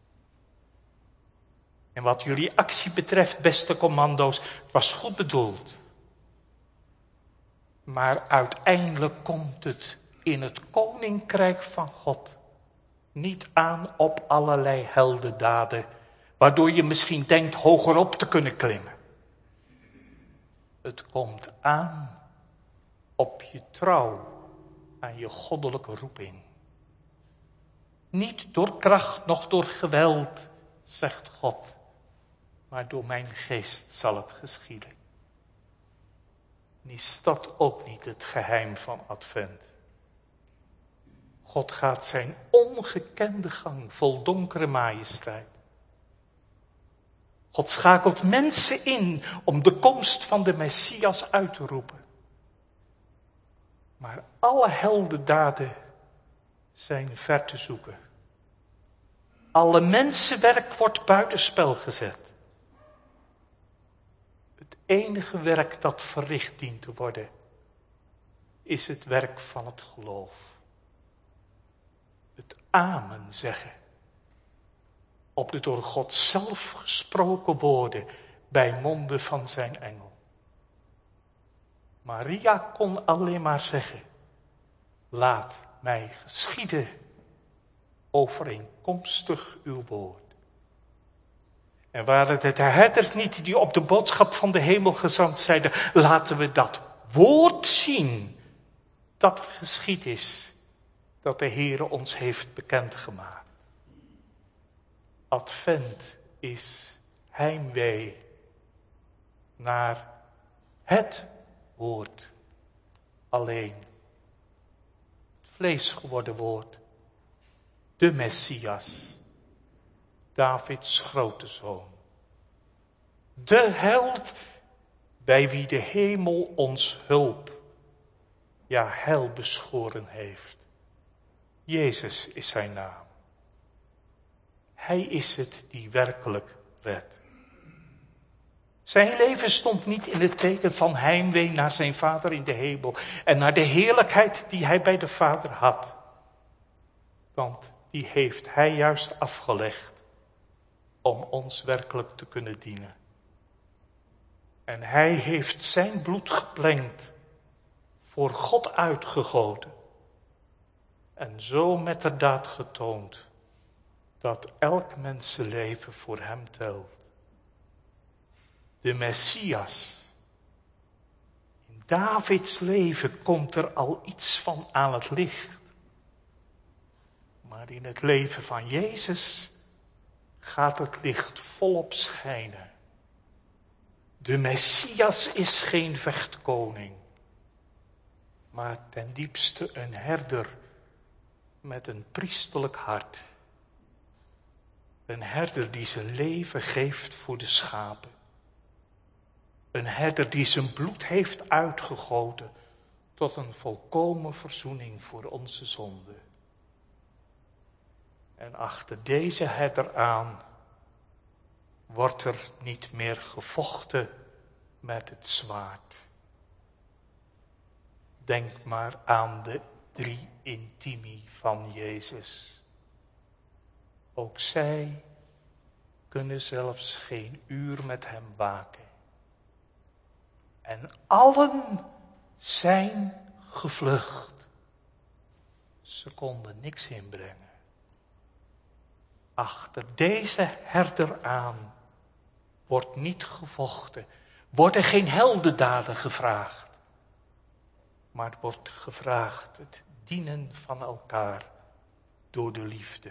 En wat jullie actie betreft, beste commando's, het was goed bedoeld. Maar uiteindelijk komt het in het koninkrijk van God niet aan op allerlei heldendaden, waardoor je misschien denkt hogerop te kunnen klimmen. Het komt aan op je trouw aan je goddelijke roeping. Niet door kracht, noch door geweld, zegt God, maar door mijn geest zal het geschieden. Is dat ook niet het geheim van Advent? God gaat zijn ongekende gang vol donkere majesteit. God schakelt mensen in om de komst van de Messias uit te roepen. Maar alle heldendaden zijn ver te zoeken. Alle mensenwerk wordt buitenspel gezet. Het enige werk dat verricht dient te worden, is het werk van het geloof. Het amen zeggen. Op de door God zelf gesproken woorden bij monden van zijn engel. Maria kon alleen maar zeggen, laat mij geschieden overeenkomstig uw woord. En waren het de herders niet die op de boodschap van de hemel gezant zeiden, laten we dat woord zien dat geschied is, dat de Heere ons heeft bekendgemaakt. Advent is heimwee naar het woord alleen. Het vlees geworden woord. De Messias. Davids grote zoon. De held bij wie de hemel ons hulp, ja heil beschoren heeft. Jezus is zijn naam. Hij is het die werkelijk redt. Zijn leven stond niet in het teken van heimwee naar zijn Vader in de hemel en naar de heerlijkheid die hij bij de Vader had. Want die heeft hij juist afgelegd om ons werkelijk te kunnen dienen. En hij heeft zijn bloed geplengd, voor God uitgegoten en zo metterdaad getoond dat elk mensenleven voor hem telt. De Messias. In Davids leven komt er al iets van aan het licht. Maar in het leven van Jezus gaat het licht volop schijnen. De Messias is geen vechtkoning, maar ten diepste een herder met een priesterlijk hart. Een herder die zijn leven geeft voor de schapen. Een herder die zijn bloed heeft uitgegoten tot een volkomen verzoening voor onze zonde. En achter deze herder aan wordt er niet meer gevochten met het zwaard. Denk maar aan de 3 intimi van Jezus. Ook zij kunnen zelfs geen uur met hem waken. En allen zijn gevlucht. Ze konden niks inbrengen. Achter deze herder aan wordt niet gevochten, worden geen heldendaden gevraagd, maar wordt gevraagd het dienen van elkaar door de liefde.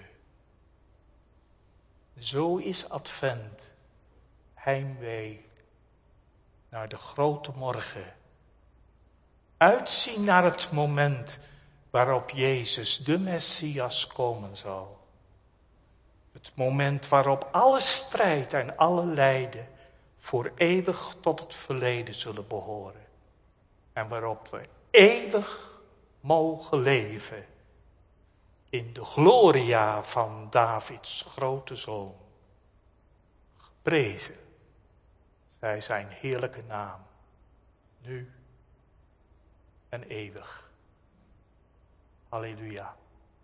Zo is Advent heimwee naar de grote morgen. Uitzien naar het moment waarop Jezus, de Messias, komen zal. Het moment waarop alle strijd en alle lijden voor eeuwig tot het verleden zullen behoren. En waarop we eeuwig mogen leven in de gloria van Davids grote zoon. Geprezen zij zijn heerlijke naam, nu en eeuwig. Halleluja.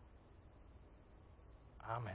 Amen.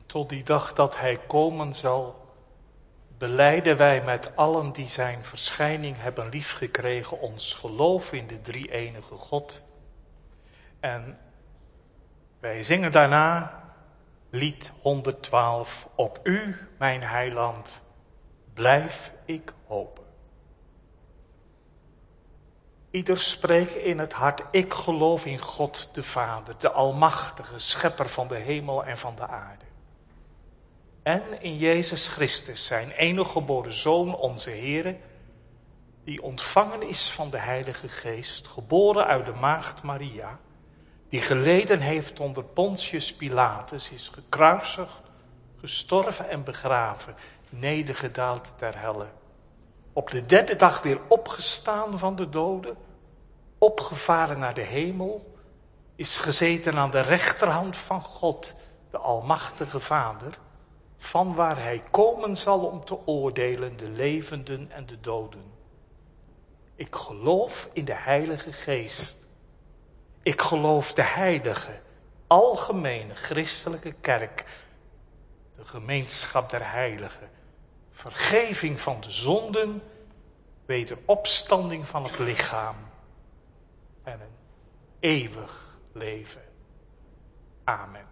Tot die dag dat hij komen zal, belijden wij met allen die zijn verschijning hebben liefgekregen ons geloof in de drie-enige God. En wij zingen daarna lied 112, op u, mijn heiland, blijf ik hopen. Ieder spreekt in het hart, ik geloof in God de Vader, de almachtige schepper van de hemel en van de aarde. En in Jezus Christus, zijn enige geboren Zoon, onze Heere, die ontvangen is van de Heilige Geest, geboren uit de maagd Maria, die geleden heeft onder Pontius Pilatus, is gekruisigd, gestorven en begraven, nedergedaald ter helle. Op de derde dag weer opgestaan van de doden, opgevaren naar de hemel, is gezeten aan de rechterhand van God, de almachtige Vader, van waar hij komen zal om te oordelen de levenden en de doden. Ik geloof in de Heilige Geest. Ik geloof de heilige, algemene christelijke kerk, de gemeenschap der heiligen, vergeving van de zonden, wederopstanding van het lichaam en een eeuwig leven. Amen.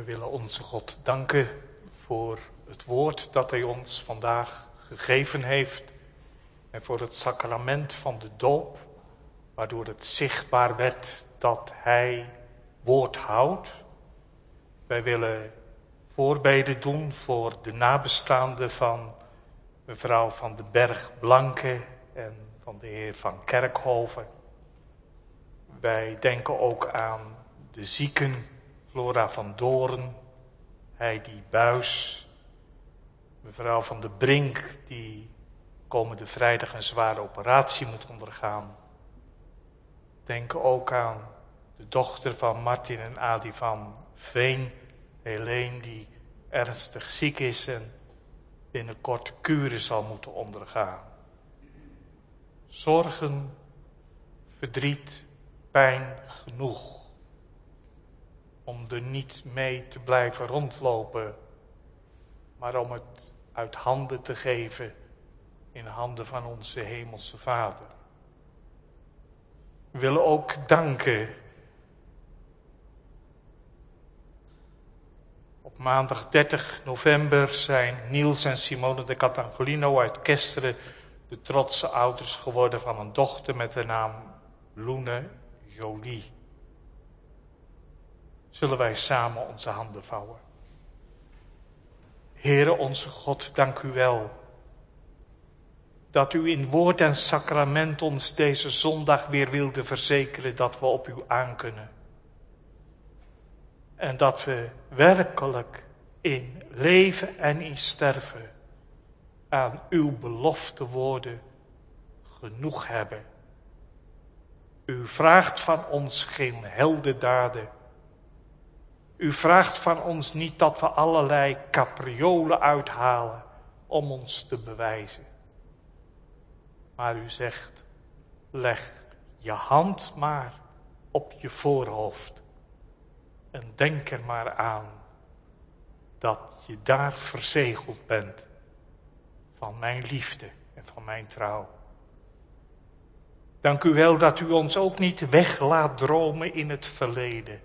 willen onze God danken voor het woord dat hij ons vandaag gegeven heeft en voor het sacrament van de doop, waardoor het zichtbaar werd dat hij woord houdt. Wij willen voorbeden doen voor de nabestaanden van mevrouw van den Berg Blanke en van de heer van Kerkhoven. Wij denken ook aan de zieken, Flora van Doorn, Heidi Buis, mevrouw van de Brink, die komende vrijdag een zware operatie moet ondergaan. Denken ook aan de dochter van Martin en Adi van Veen, Helene, die ernstig ziek is en binnenkort kuren zal moeten ondergaan. Zorgen, verdriet, pijn genoeg om er niet mee te blijven rondlopen, maar om het uit handen te geven in handen van onze hemelse Vader. We willen ook danken. Op maandag 30 november zijn Niels en Simone de Catangolino uit Kesteren de trotse ouders geworden van een dochter met de naam Loene Jolie. Zullen wij samen onze handen vouwen. Heere onze God, dank u wel dat u in woord en sacrament ons deze zondag weer wilde verzekeren dat we op u aankunnen. En dat we werkelijk in leven en in sterven aan uw belofte woorden genoeg hebben. U vraagt van ons geen heldendaden. U vraagt van ons niet dat we allerlei capriolen uithalen om ons te bewijzen. Maar u zegt, leg je hand maar op je voorhoofd. En denk er maar aan dat je daar verzegeld bent van mijn liefde en van mijn trouw. Dank u wel dat u ons ook niet weg laat dromen in het verleden.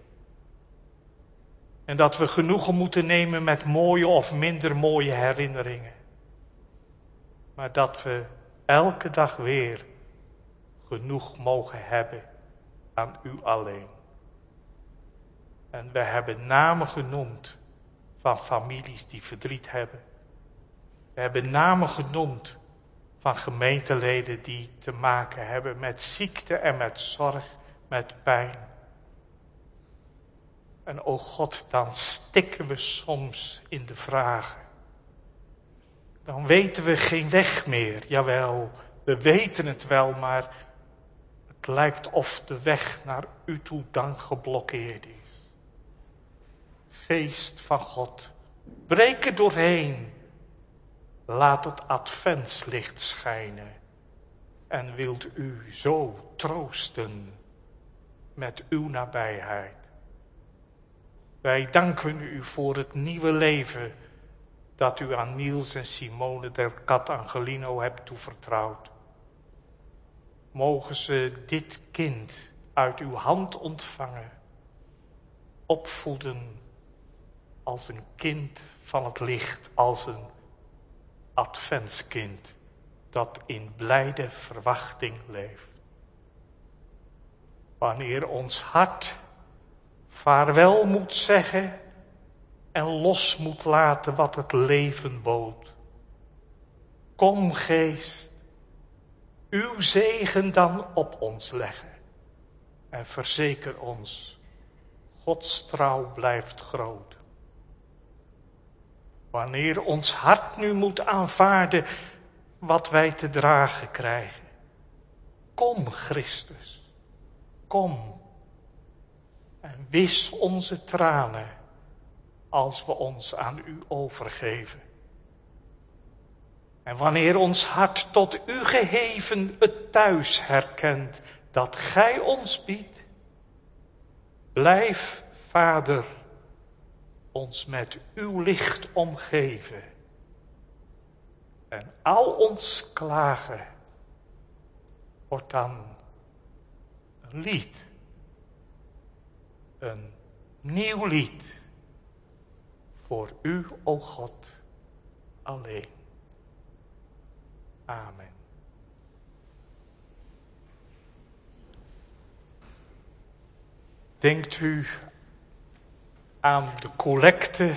En dat we genoegen moeten nemen met mooie of minder mooie herinneringen. Maar dat we elke dag weer genoeg mogen hebben aan u alleen. En we hebben namen genoemd van families die verdriet hebben. We hebben namen genoemd van gemeenteleden die te maken hebben met ziekte en met zorg, met pijn. En o God, dan stikken we soms in de vragen. Dan weten we geen weg meer. Jawel, we weten het wel, maar het lijkt of de weg naar u toe dan geblokkeerd is. Geest van God, breek er doorheen. Laat het adventslicht schijnen. En wilt u zo troosten met uw nabijheid. Wij danken u voor het nieuwe leven dat u aan Niels en Simone de Catangolino hebt toevertrouwd. Mogen ze dit kind uit uw hand ontvangen, opvoeden als een kind van het licht, als een adventskind dat in blijde verwachting leeft. Wanneer ons hart vaarwel moet zeggen en los moet laten wat het leven bood. Kom, Geest, uw zegen dan op ons leggen en verzeker ons, Gods trouw blijft groot. Wanneer ons hart nu moet aanvaarden wat wij te dragen krijgen. Kom, Christus, kom en wis onze tranen als we ons aan u overgeven. En wanneer ons hart tot u geheven het thuis herkent dat gij ons biedt, blijf, Vader, ons met uw licht omgeven. En al ons klagen wordt dan een lied. Een nieuw lied voor u, o God, alleen. Amen. Denkt u aan de collecte?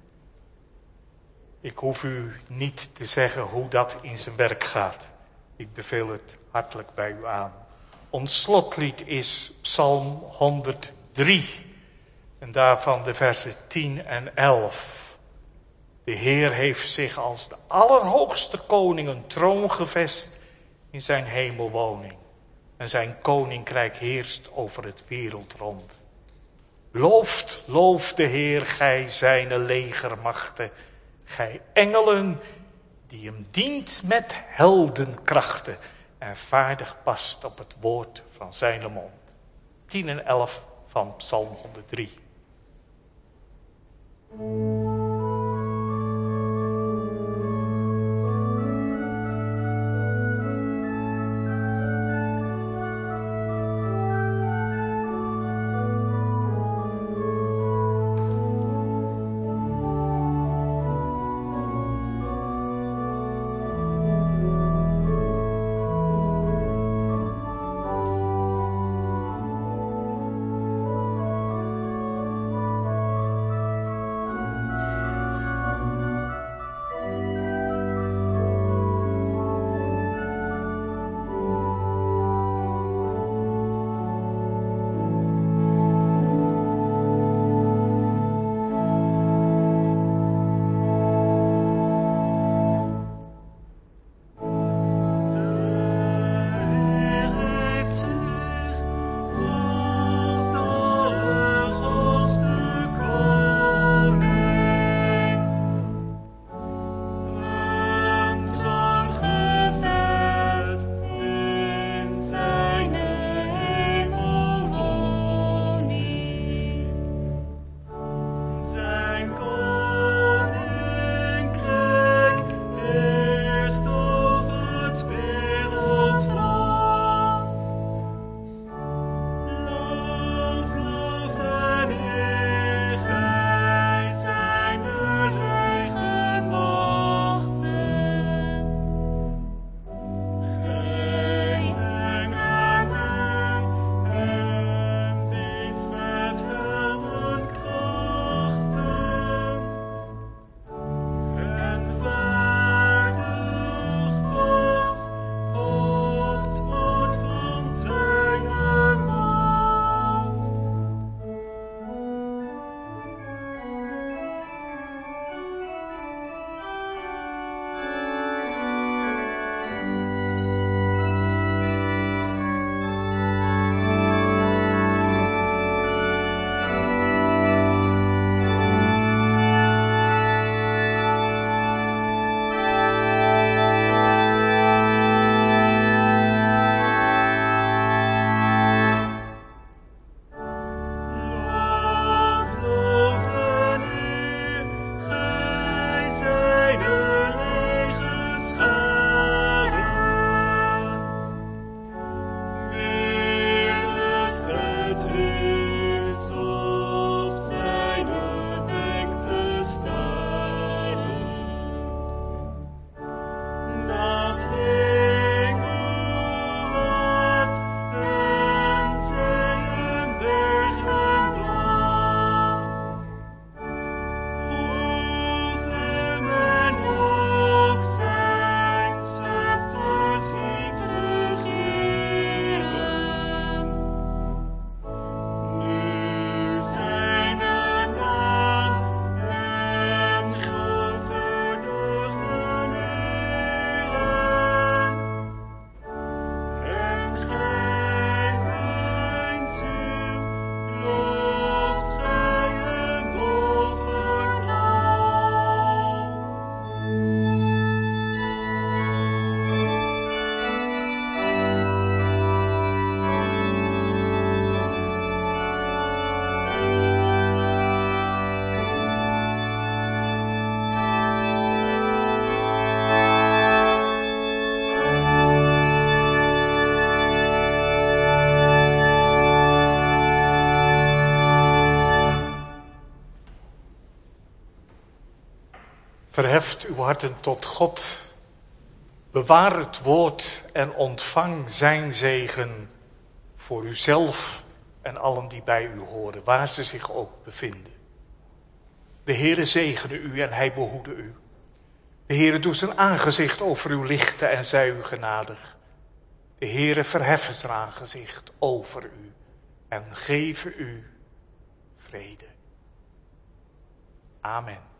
Ik hoef u niet te zeggen hoe dat in zijn werk gaat. Ik beveel het hartelijk bij u aan. Ons slotlied is Psalm 103 en daarvan de versen 10 en 11. De Heer heeft zich als de allerhoogste koning een troon gevest in zijn hemelwoning. En zijn koninkrijk heerst over het wereldrond. Looft de Heer, gij zijne legermachten, gij engelen die hem dient met heldenkrachten en vaardig past op het woord van zijn mond. 10 en 11 van Psalm 103. Verheft uw harten tot God. Bewaar het woord en ontvang zijn zegen voor uzelf en allen die bij u horen, waar ze zich ook bevinden. De Heere zegene u en hij behoede u. De Heere doet zijn aangezicht over u lichten en zij u genadig. De Heere verheffen zijn aangezicht over u en geven u vrede. Amen.